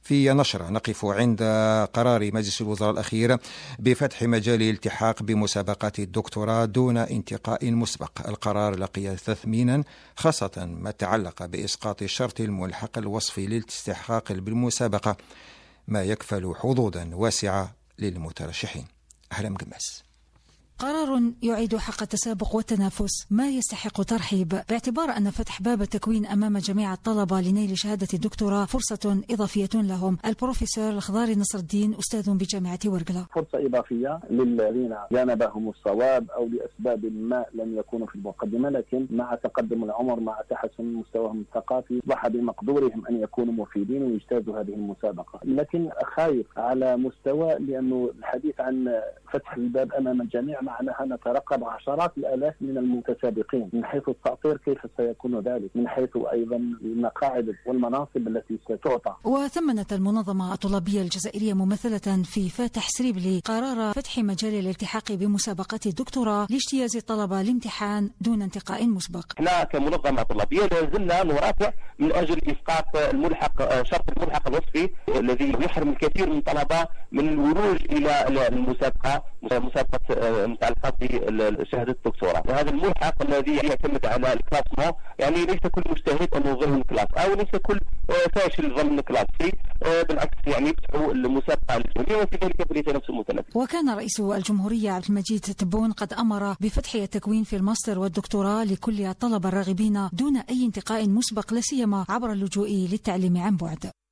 في نشرة نقف عند قرار مجلس الوزراء الأخير بفتح مجال الالتحاق بمسابقات الدكتوراه دون انتقاء مسبق. القرار لقي تثمينا خاصة ما تعلق بإسقاط شرط الملحق الوصفي للاستحقاق بالمسابقة، ما يكفل حظوظا واسعة للمترشحين. أهلا مقماس. قرار يعيد حق التسابق والتنافس، ما يستحق ترحيب باعتبار أن فتح باب التكوين أمام جميع الطلبة لنيل شهادة الدكتوراه فرصة إضافية لهم. البروفيسور الخضاري نصر الدين أستاذ بجامعة ورقلة: فرصة إضافية للذين جانبهم الصواب أو لأسباب ما لم يكونوا في المقدمة، لكن مع تقدم العمر مع تحسن مستواهم الثقافي ضح بمقدورهم أن يكونوا مفيدين ويجتازوا هذه المسابقة. لكن خايف على مستوى، لأنه الحديث عن فتح الباب أمام الجميع معناها نترقب عشرات الآلاف من المتسابقين. من حيث التأطير كيف سيكون ذلك؟ من حيث أيضا المقاعد والمناصب التي ستعطى. وثمنت المنظمة الطلابية الجزائرية ممثلة في فاتح سريبلي قرار فتح مجال الالتحاق بمسابقات الدكتوراه لاجتياز الطلبة الامتحان دون انتقاء مسبق. احنا كمنظمة طلابية لازلنا نرافع من أجل إسقاط شرط الملحق الوصفي الذي يحرم الكثير من الطلبة من الولوج إلى المسابقة متعلقة بشهادة الدكتوراه. وهذا الملحق الذي يعتمد على الكلاسمون، يعني ليس كل مجتهد أنه ضمن الكلاس أو ليس كل فاشل ضمن الكلاس، بالعكس يعني يفتحوا المسابقة الجمهورية وفي ذلك فليتنافس المتنافس. وكان رئيس الجمهورية عبد المجيد تبون قد أمر بفتح التكوين في الماستر والدكتوراه لكل الطلبة الراغبين دون أي انتقاء مسبق، لا سيما عبر اللجوء للتعليم عن بعد.